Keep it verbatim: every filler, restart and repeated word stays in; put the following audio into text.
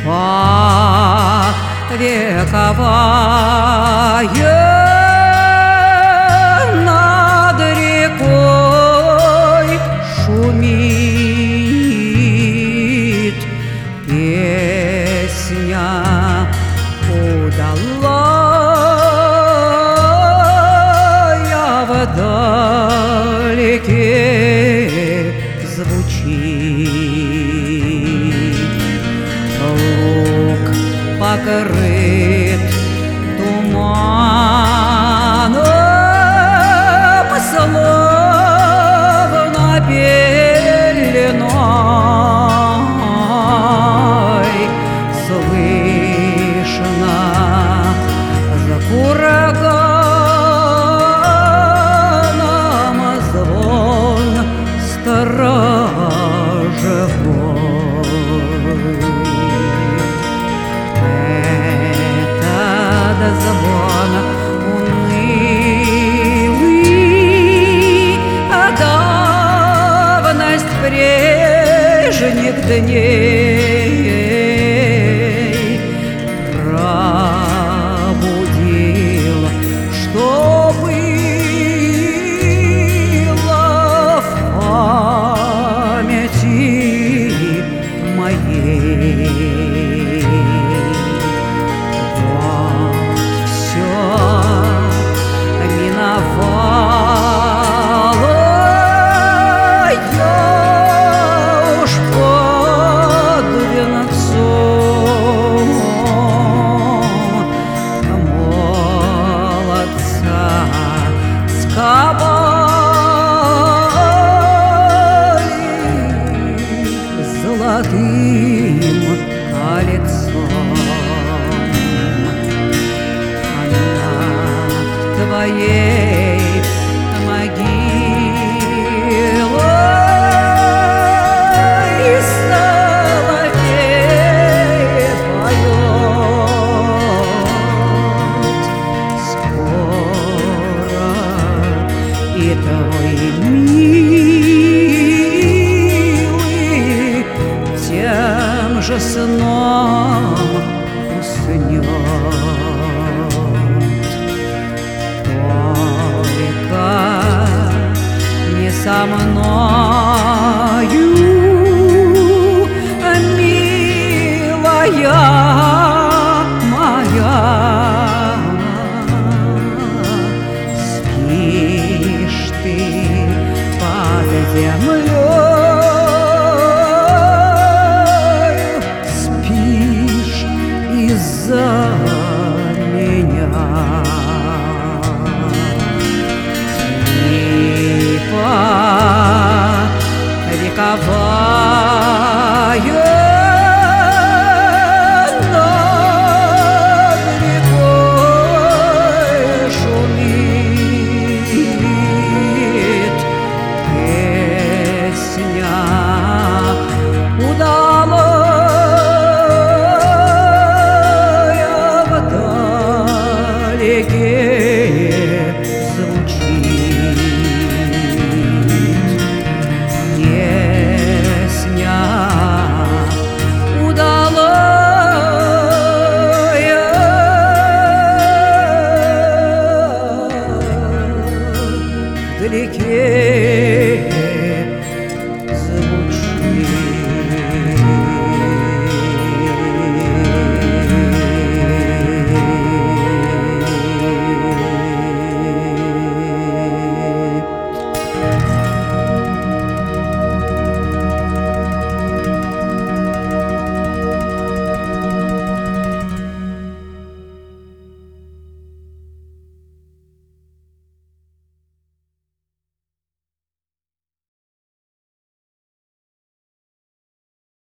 вековая над рекой шумит песня удалая вдалеке звучит. Луг покрыт туманом, словно пеленой, слышно за кураганом звон сторожевой. Этот звон унылый, а давность прежних дней пробудил, что было в памяти моей. Вот все миновало, я уж под венцом молодца сковали золотым кольцом. А над твоей могилой соловей поет. Скоро и твой милый тем же сном уснет. Только не со мною, милая моя. Спишь ты под землей, спишь из-за меня. Вековая над рекой шумит песня удалая вдалеке звучит. Песня удалая вдалеке